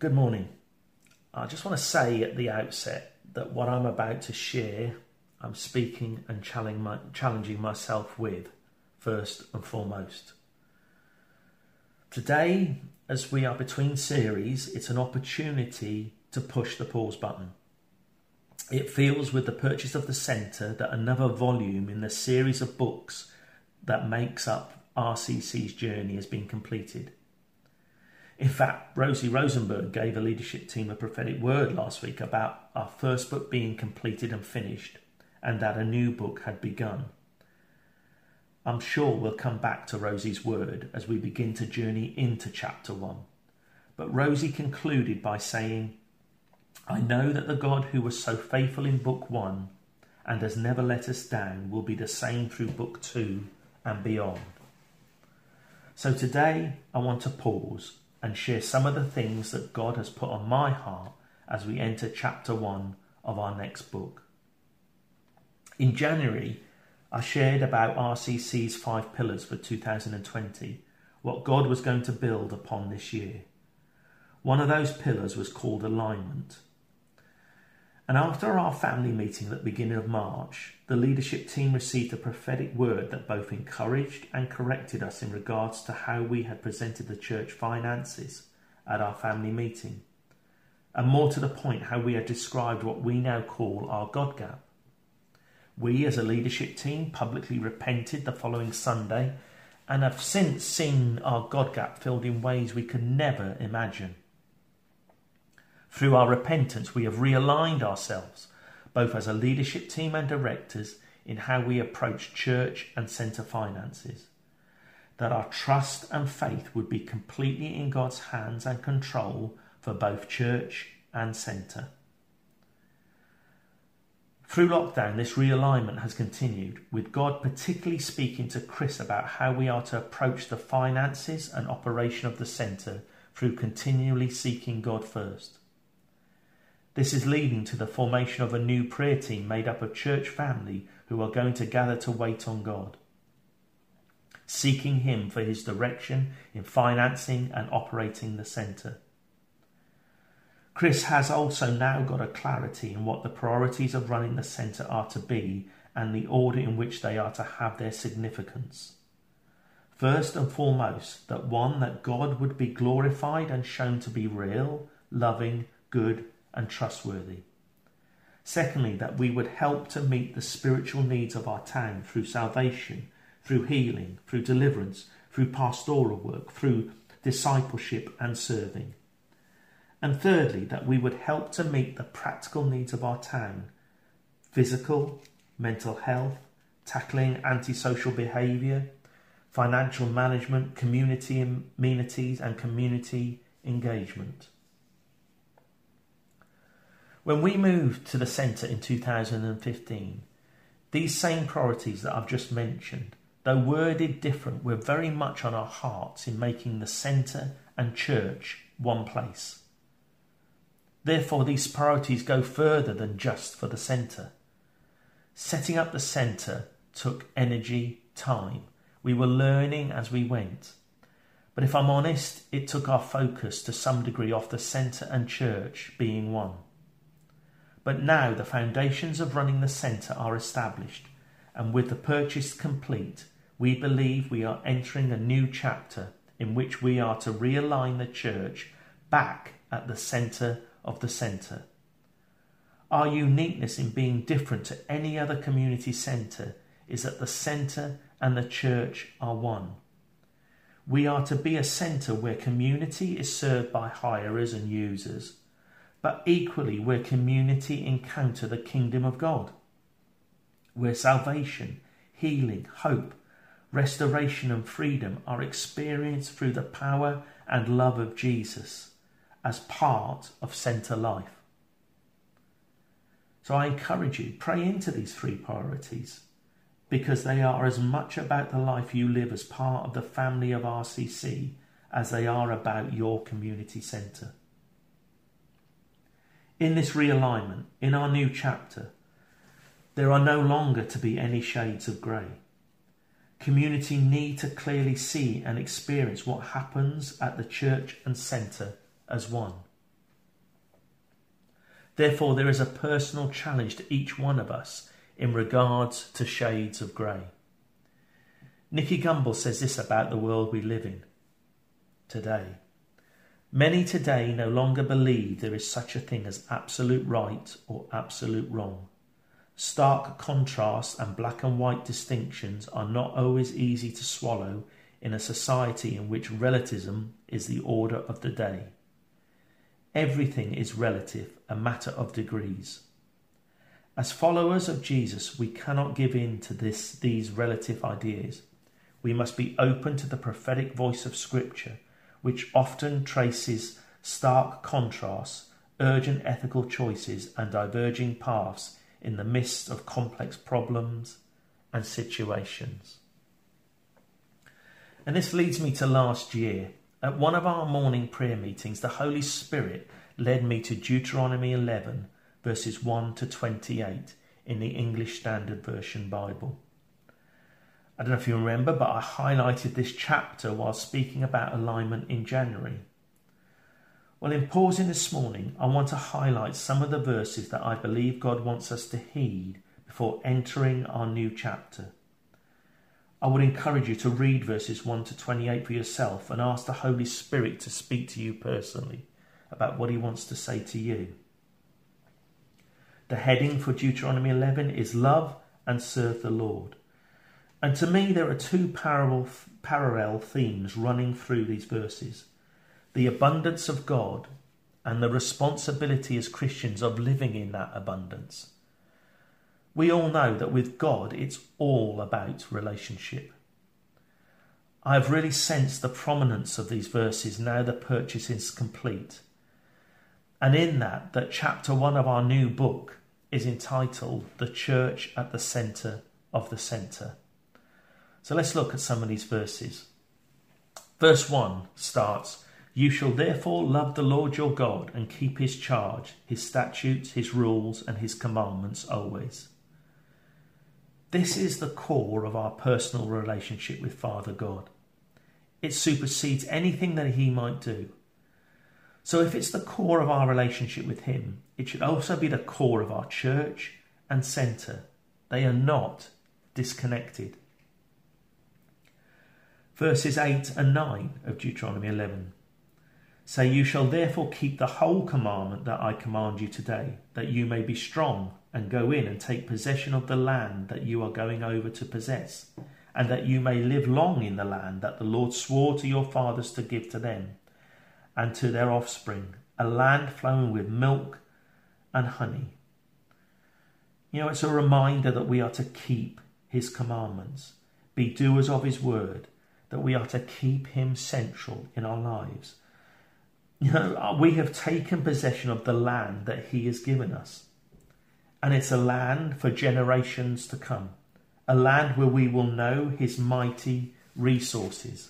Good morning. I just want to say at the outset that what I'm about to share, I'm speaking and challenging myself with, first and foremost. Today, as we are between series, it's an opportunity to push the pause button. It feels with the purchase of the centre that another volume in the series of books that makes up RCC's journey has been completed. In fact, Rosie Rosenberg gave a leadership team a prophetic word last week about our first book being completed and finished, and that a new book had begun. I'm sure we'll come back to Rosie's word as we begin to journey into chapter 1. But Rosie concluded by saying, "I know that the God who was so faithful in book 1 and has never let us down will be the same through book 2 and beyond." So today I want to pause and share some of the things that God has put on my heart as we enter chapter 1 of our next book. In January, I shared about RCC's 5 pillars for 2020, what God was going to build upon this year. One of those pillars was called alignment. And after our family meeting at the beginning of March, the leadership team received a prophetic word that both encouraged and corrected us in regards to how we had presented the church finances at our family meeting. And more to the point, how we had described what we now call our God gap. We as a leadership team publicly repented the following Sunday and have since seen our God gap filled in ways we could never imagine. Through our repentance, we have realigned ourselves, both as a leadership team and directors, in how we approach church and centre finances. That our trust and faith would be completely in God's hands and control for both church and centre. Through lockdown, this realignment has continued, with God particularly speaking to Chris about how we are to approach the finances and operation of the centre through continually seeking God first. This is leading to the formation of a new prayer team made up of church family who are going to gather to wait on God, seeking Him for His direction in financing and operating the centre. Chris has also now got a clarity in what the priorities of running the centre are to be and the order in which they are to have their significance. First and foremost, that God would be glorified and shown to be real, loving, good, and trustworthy. Secondly, that we would help to meet the spiritual needs of our town through salvation, through healing, through deliverance, through pastoral work, through discipleship and serving. And thirdly, that we would help to meet the practical needs of our town, physical, mental health, tackling antisocial behaviour, financial management, community amenities and community engagement. When we moved to the centre in 2015, these same priorities that I've just mentioned, though worded different, were very much on our hearts in making the centre and church one place. Therefore, these priorities go further than just for the centre. Setting up the centre took energy, time. We were learning as we went. But if I'm honest, it took our focus to some degree off the centre and church being one. But now the foundations of running the centre are established, and with the purchase complete, we believe we are entering a new chapter in which we are to realign the church back at the centre of the centre. Our uniqueness in being different to any other community centre is that the centre and the church are one. We are to be a centre where community is served by hirers and users, but equally where community encounter the kingdom of God, where salvation, healing, hope, restoration and freedom are experienced through the power and love of Jesus as part of centre life. So I encourage you, pray into these 3 priorities, because they are as much about the life you live as part of the family of RCC as they are about your community centre. In this realignment, in our new chapter, there are no longer to be any shades of grey. Community need to clearly see and experience what happens at the church and centre as one. Therefore, there is a personal challenge to each one of us in regards to shades of grey. Nicky Gumbel says this about the world we live in today. Many today no longer believe there is such a thing as absolute right or absolute wrong. Stark contrasts and black and white distinctions are not always easy to swallow in a society in which relativism is the order of the day. Everything is relative, a matter of degrees. As followers of Jesus, we cannot give in to these relative ideas. We must be open to the prophetic voice of Scripture, which often traces stark contrasts, urgent ethical choices, and diverging paths in the midst of complex problems and situations. And this leads me to last year. At one of our morning prayer meetings, the Holy Spirit led me to Deuteronomy 11, verses 1 to 28 in the English Standard Version Bible. I don't know if you remember, but I highlighted this chapter while speaking about alignment in January. Well, in pausing this morning, I want to highlight some of the verses that I believe God wants us to heed before entering our new chapter. I would encourage you to read verses 1 to 28 for yourself and ask the Holy Spirit to speak to you personally about what he wants to say to you. The heading for Deuteronomy 11 is Love and Serve the Lord. And to me, there are two parallel themes running through these verses. The abundance of God and the responsibility as Christians of living in that abundance. We all know that with God, it's all about relationship. I have really sensed the prominence of these verses now the purchase is complete. And in that chapter 1 of our new book is entitled The Church at the Centre of the Centre. So let's look at some of these verses. Verse 1 starts, You shall therefore love the Lord your God and keep his charge, his statutes, his rules and his commandments always. This is the core of our personal relationship with Father God. It supersedes anything that he might do. So if it's the core of our relationship with him, it should also be the core of our church and centre. They are not disconnected. Verses 8 and 9 of Deuteronomy 11 say, You shall therefore keep the whole commandment that I command you today, that you may be strong and go in and take possession of the land that you are going over to possess, and that you may live long in the land that the Lord swore to your fathers to give to them and to their offspring, a land flowing with milk and honey. You know, it's a reminder that we are to keep his commandments, be doers of his word, that we are to keep him central in our lives. You know, we have taken possession of the land that he has given us. And it's a land for generations to come. A land where we will know his mighty resources.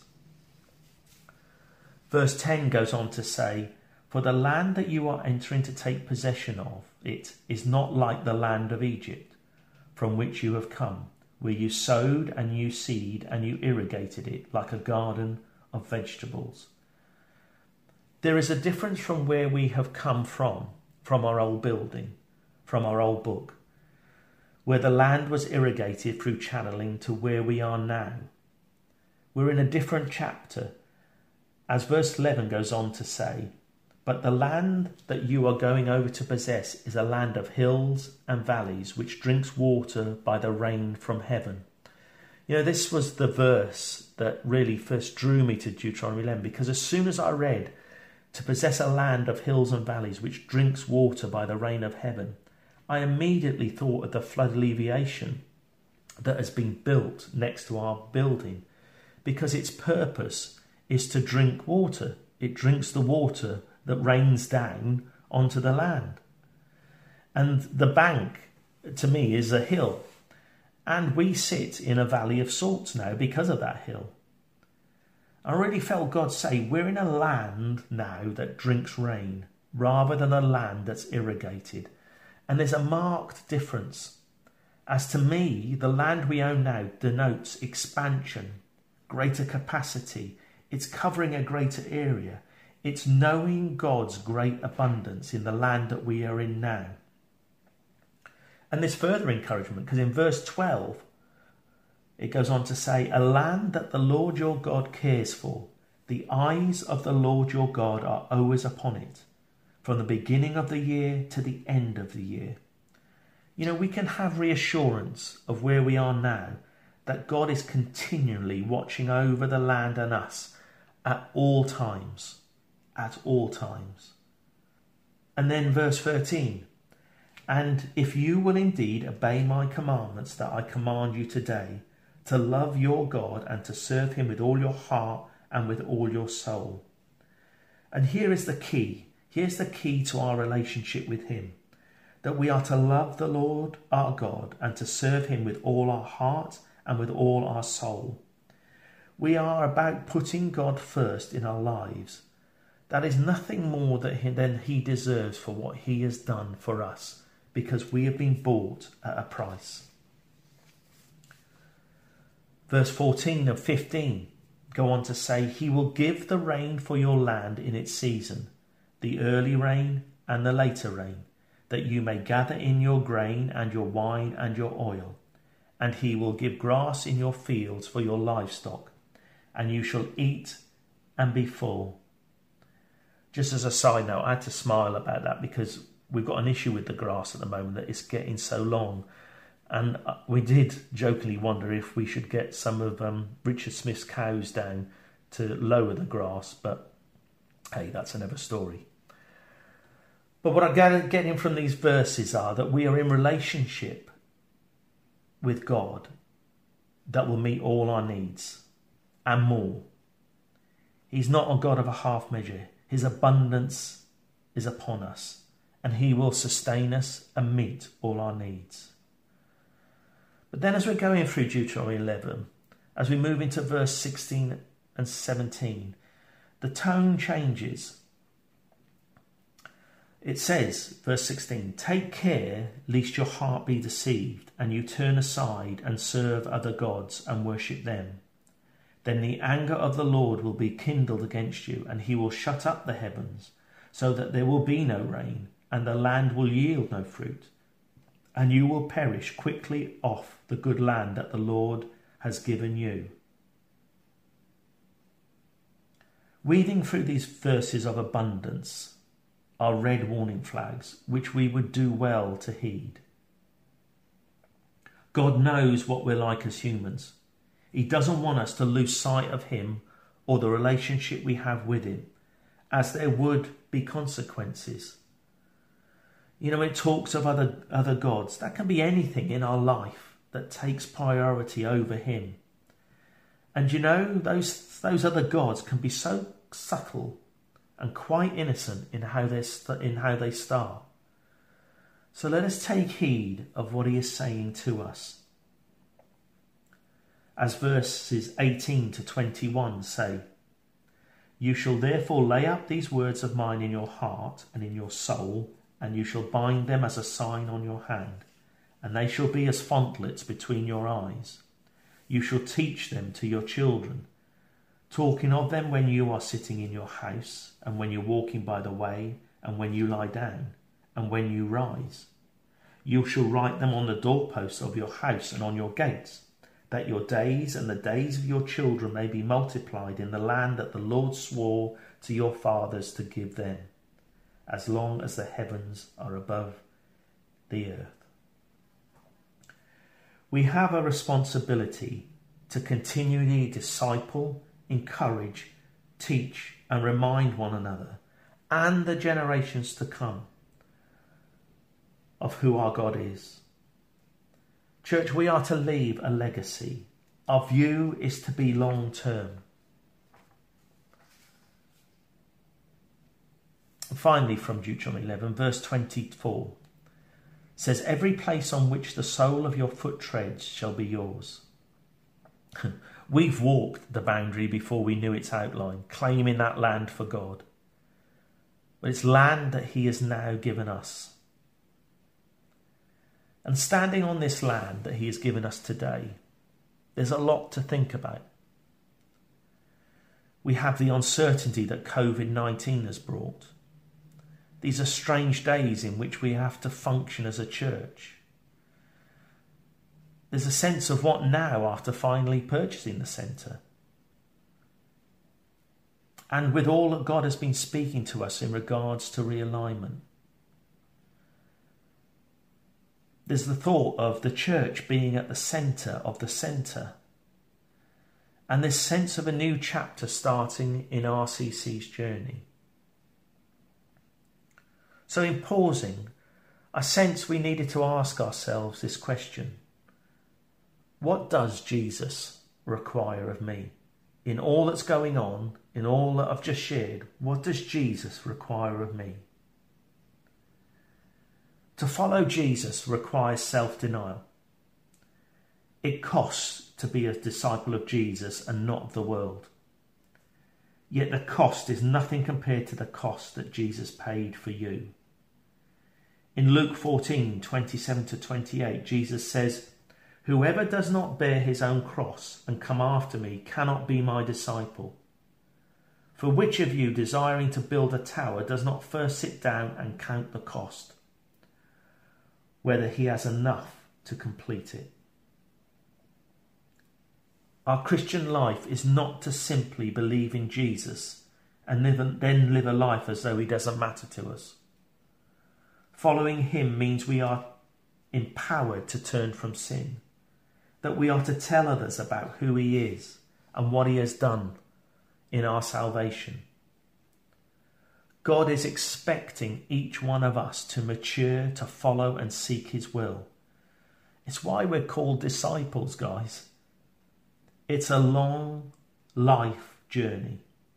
Verse 10 goes on to say, For the land that you are entering to take possession of, it is not like the land of Egypt, from which you have come, where you sowed and you seed and you irrigated it like a garden of vegetables. There is a difference from where we have come from our old building, from our old book, where the land was irrigated through channeling, to where we are now. We're in a different chapter, as verse 11 goes on to say, But the land that you are going over to possess is a land of hills and valleys, which drinks water by the rain from heaven. You know, this was the verse that really first drew me to Deuteronomy 11, because as soon as I read, to possess a land of hills and valleys which drinks water by the rain of heaven, I immediately thought of the flood alleviation that has been built next to our building, because its purpose is to drink water. It drinks the water that rains down onto the land. And the bank, to me, is a hill. And we sit in a valley of sorts now because of that hill. I really felt God say, we're in a land now that drinks rain, rather than a land that's irrigated. And there's a marked difference. As to me, the land we own now denotes expansion, greater capacity. It's covering a greater area. It's knowing God's great abundance in the land that we are in now. And there's further encouragement, because in verse 12, it goes on to say, a land that the Lord your God cares for. The eyes of the Lord your God are always upon it, from the beginning of the year to the end of the year. You know, we can have reassurance of where we are now, that God is continually watching over the land and us at all times. At all times. And then verse 13. And if you will indeed obey my commandments that I command you today, to love your God and to serve him with all your heart and with all your soul. And here is the key. Here's the key to our relationship with him. That we are to love the Lord our God and to serve him with all our heart and with all our soul. We are about putting God first in our lives. That is nothing more than he deserves for what he has done for us, because we have been bought at a price. Verse 14 and 15 go on to say, he will give the rain for your land in its season, the early rain and the later rain, that you may gather in your grain and your wine and your oil. And he will give grass in your fields for your livestock, and you shall eat and be full. Just as a side note, I had to smile about that because we've got an issue with the grass at the moment that it's getting so long. And we did jokingly wonder if we should get some of Richard Smith's cows down to lower the grass. But hey, that's another story. But what I'm getting from these verses are that we are in relationship with God that will meet all our needs and more. He's not a God of a half measure. His abundance is upon us, and he will sustain us and meet all our needs. But then as we're going through Deuteronomy 11, as we move into verse 16 and 17, the tone changes. It says, verse 16, take care lest your heart be deceived, and you turn aside and serve other gods and worship them. Then the anger of the Lord will be kindled against you, and he will shut up the heavens, so that there will be no rain, and the land will yield no fruit. And you will perish quickly off the good land that the Lord has given you. Reading through these verses of abundance are red warning flags, which we would do well to heed. God knows what we're like as humans. He doesn't want us to lose sight of him or the relationship we have with him, as there would be consequences. You know, it talks of other gods. That can be anything in our life that takes priority over him. And you know, those other gods can be so subtle and quite innocent in how they start. So let us take heed of what he is saying to us. As verses 18 to 21 say, you shall therefore lay up these words of mine in your heart and in your soul, and you shall bind them as a sign on your hand, and they shall be as frontlets between your eyes. You shall teach them to your children, talking of them when you are sitting in your house, and when you're walking by the way, and when you lie down, and when you rise. You shall write them on the doorposts of your house and on your gates, that your days and the days of your children may be multiplied in the land that the Lord swore to your fathers to give them, as long as the heavens are above the earth. We have a responsibility to continually disciple, encourage, teach and remind one another and the generations to come of who our God is. Church, we are to leave a legacy. Our view is to be long term. Finally, from Deuteronomy 11, verse 24, says, every place on which the sole of your foot treads shall be yours. We've walked the boundary before we knew its outline, claiming that land for God. But it's land that he has now given us. And standing on this land that he has given us today, there's a lot to think about. We have the uncertainty that COVID-19 has brought. These are strange days in which we have to function as a church. There's a sense of what now after finally purchasing the centre. And with all that God has been speaking to us in regards to realignment. There's the thought of the church being at the centre of the centre. And this sense of a new chapter starting in RCC's journey. So in pausing, I sense we needed to ask ourselves this question. What does Jesus require of me? In all that's going on, in all that I've just shared, what does Jesus require of me? To follow Jesus requires self-denial. It costs to be a disciple of Jesus and not of the world. Yet the cost is nothing compared to the cost that Jesus paid for you. In Luke 14:27-28, Jesus says, "Whoever does not bear his own cross and come after me cannot be my disciple. For which of you, desiring to build a tower, does not first sit down and count the cost, whether he has enough to complete it?" Our Christian life is not to simply believe in Jesus and then live a life as though he doesn't matter to us. Following him means we are empowered to turn from sin, that we are to tell others about who he is and what he has done in our salvation. God is expecting each one of us to mature, to follow and seek his will. It's why we're called disciples, guys. It's a long life journey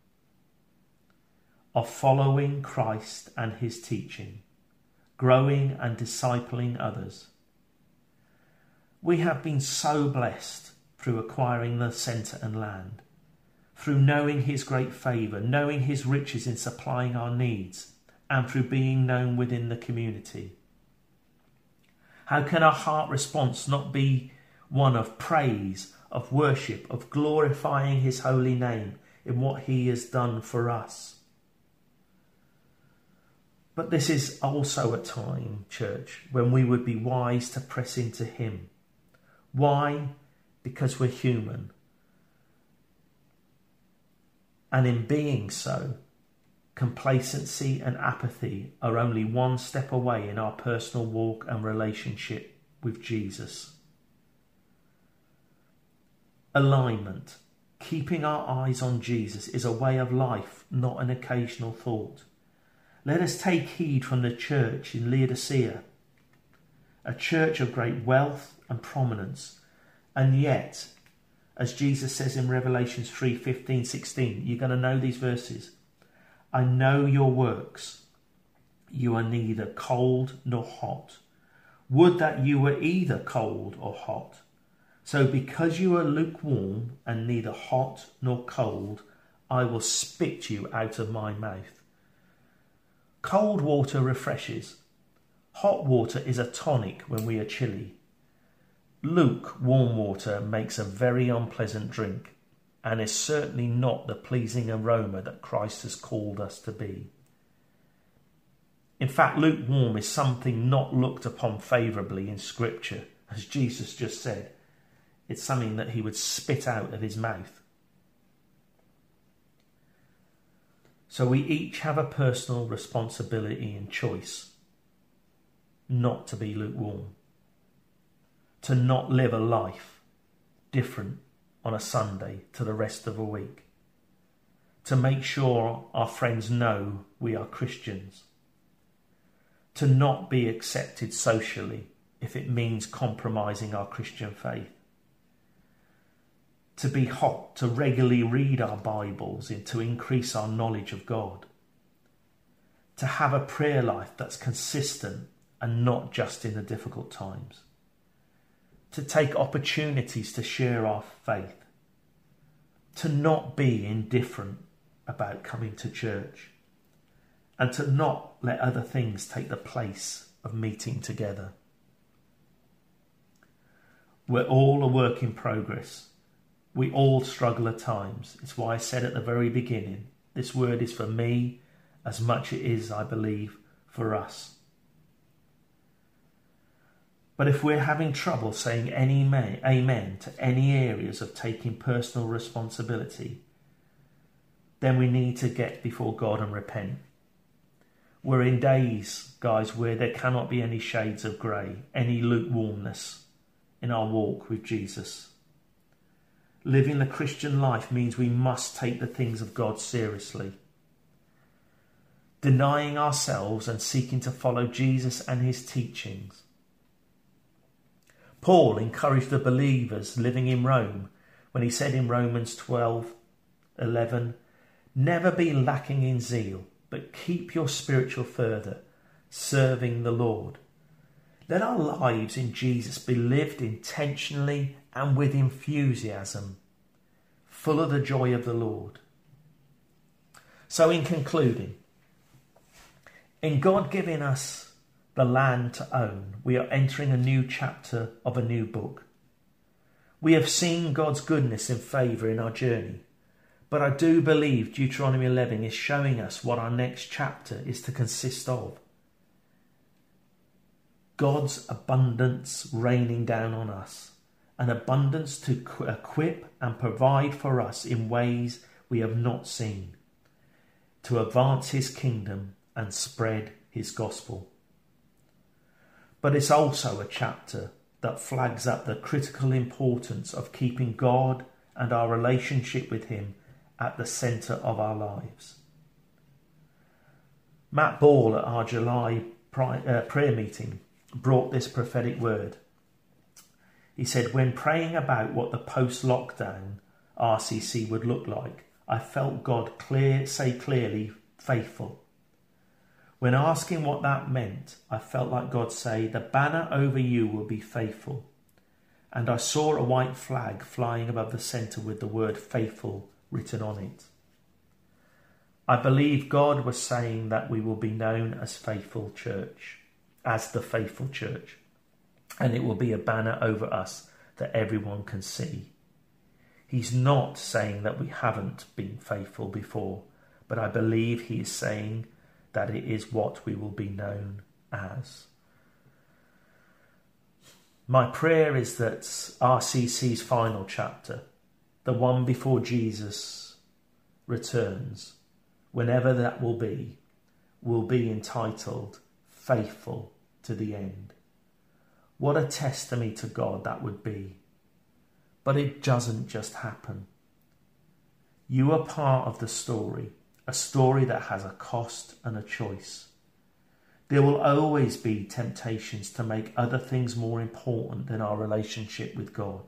of following Christ and his teaching, growing and discipling others. We have been so blessed through acquiring the centre and land, through knowing his great favour, knowing his riches in supplying our needs, and through being known within the community. How can our heart response not be one of praise, of worship, of glorifying his holy name in what he has done for us? But this is also a time, church, when we would be wise to press into him. Why? Because we're human. And in being so, complacency and apathy are only one step away in our personal walk and relationship with Jesus. Alignment, keeping our eyes on Jesus, is a way of life, not an occasional thought. Let us take heed from the church in Laodicea, a church of great wealth and prominence, and yet, as Jesus says in Revelation 3:15-16, you're going to know these verses. "I know your works. You are neither cold nor hot. Would that you were either cold or hot. So because you are lukewarm and neither hot nor cold, I will spit you out of my mouth." Cold water refreshes. Hot water is a tonic when we are chilly. Lukewarm water makes a very unpleasant drink and is certainly not the pleasing aroma that Christ has called us to be. In fact, lukewarm is something not looked upon favourably in Scripture. As Jesus just said, it's something that he would spit out of his mouth. So we each have a personal responsibility and choice not to be lukewarm, to not live a life different on a Sunday to the rest of a week, to make sure our friends know we are Christians, to not be accepted socially if it means compromising our Christian faith, to be hot, to regularly read our Bibles and to increase our knowledge of God, to have a prayer life that's consistent and not just in the difficult times, to take opportunities to share our faith, to not be indifferent about coming to church, and to not let other things take the place of meeting together. We're all a work in progress. We all struggle at times. It's why I said at the very beginning, this word is for me as much it is, I believe, for us. But if we're having trouble saying any amen to any areas of taking personal responsibility, then we need to get before God and repent. We're in days, guys, where there cannot be any shades of grey, any lukewarmness in our walk with Jesus. Living the Christian life means we must take the things of God seriously. Denying ourselves and seeking to follow Jesus and his teachings. Paul encouraged the believers living in Rome when he said in Romans 12:11, "Never be lacking in zeal, but keep your spiritual fervour, serving the Lord." Let our lives in Jesus be lived intentionally and with enthusiasm, full of the joy of the Lord. So in concluding, in God giving us the land to own, we are entering a new chapter of a new book. We have seen God's goodness and favour in our journey, but I do believe Deuteronomy 11 is showing us what our next chapter is to consist of. God's abundance raining down on us, an abundance to equip and provide for us in ways we have not seen, to advance his kingdom and spread his gospel. But it's also a chapter that flags up the critical importance of keeping God and our relationship with him at the centre of our lives. Matt Ball at our July prayer meeting brought this prophetic word. He said, "When praying about what the post-lockdown RCC would look like, I felt God say clearly, faithful. When asking what that meant, I felt like God say, the banner over you will be faithful. And I saw a white flag flying above the centre with the word faithful written on it. I believe God was saying that we will be known as Faithful Church, as the Faithful Church. And it will be a banner over us that everyone can see. He's not saying that we haven't been faithful before, but I believe he is saying that it is what we will be known as. My prayer is that RCC's final chapter, the one before Jesus returns, whenever that will be entitled Faithful to the End. What a testimony to God that would be. But it doesn't just happen. You are part of the story, a story that has a cost and a choice. There will always be temptations to make other things more important than our relationship with God.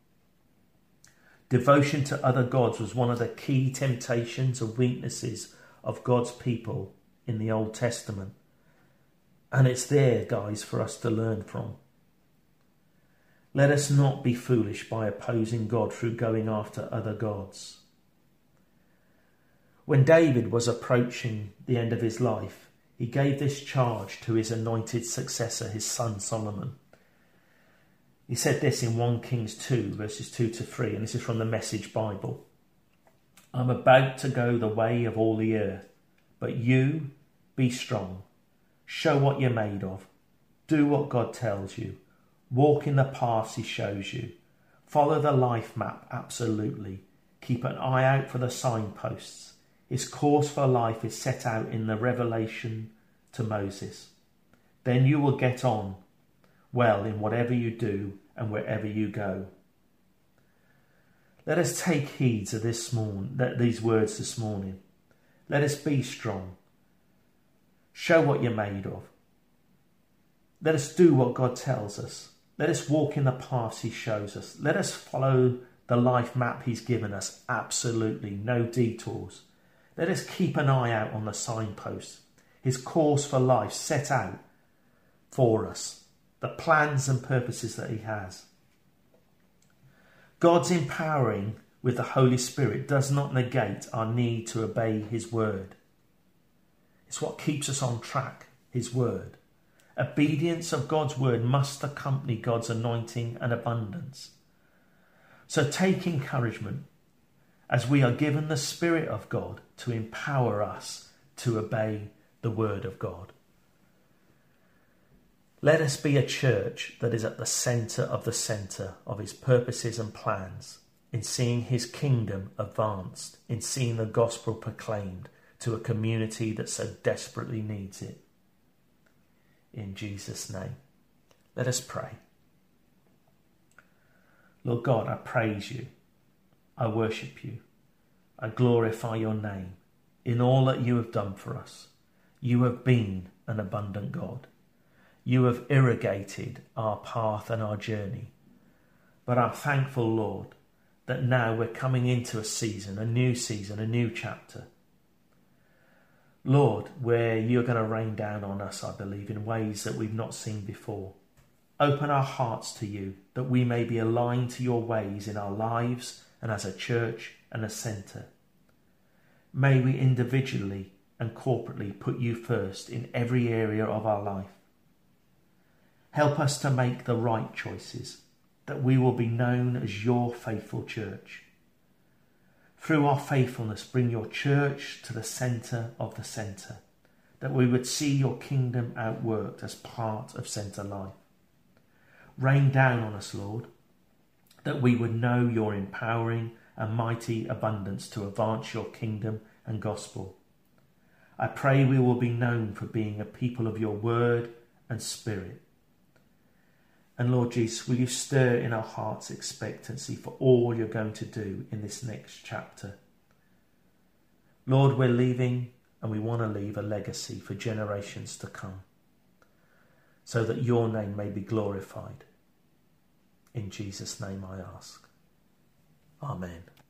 Devotion to other gods was one of the key temptations and weaknesses of God's people in the Old Testament. And it's there, guys, for us to learn from. Let us not be foolish by opposing God through going after other gods. When David was approaching the end of his life, he gave this charge to his anointed successor, his son Solomon. He said this in 1 Kings 2, verses 2-3, and this is from the Message Bible. I'm about to go the way of all the earth, but you be strong. Show what you're made of. Do what God tells you. Walk in the paths he shows you. Follow the life map, absolutely. Keep an eye out for the signposts. His course for life is set out in the revelation to Moses. Then you will get on well in whatever you do and wherever you go. Let us take heed to these words this morning. Let us be strong. Show what you're made of. Let us do what God tells us. Let us walk in the paths he shows us. Let us follow the life map he's given us. Absolutely, no detours. Let us keep an eye out on the signposts. His course for life set out for us. The plans and purposes that he has. God's empowering with the Holy Spirit does not negate our need to obey his word. It's what keeps us on track, his word. Obedience of God's word must accompany God's anointing and abundance. So take encouragement as we are given the Spirit of God to empower us to obey the word of God. Let us be a church that is at the centre of his purposes and plans, in seeing his kingdom advanced, in seeing the gospel proclaimed to a community that so desperately needs it. In Jesus' name, let us pray. Lord God, I praise you. I worship you. I glorify your name in all that you have done for us. You have been an abundant God. You have irrigated our path and our journey. But I'm thankful, Lord, that now we're coming into a season, a new chapter. Lord, where you're going to rain down on us, I believe, in ways that we've not seen before. Open our hearts to you, that we may be aligned to your ways in our lives and as a church and a centre. May we individually and corporately put you first in every area of our life. Help us to make the right choices, that we will be known as your faithful church. Through our faithfulness, bring your church to the centre of the centre, that we would see your kingdom outworked as part of centre life. Rain down on us, Lord, that we would know your empowering and mighty abundance to advance your kingdom and gospel. I pray we will be known for being a people of your word and spirit. And Lord Jesus, will you stir in our hearts expectancy for all you're going to do in this next chapter. Lord, we're leaving and we want to leave a legacy for generations to come, so that your name may be glorified. In Jesus' name I ask. Amen.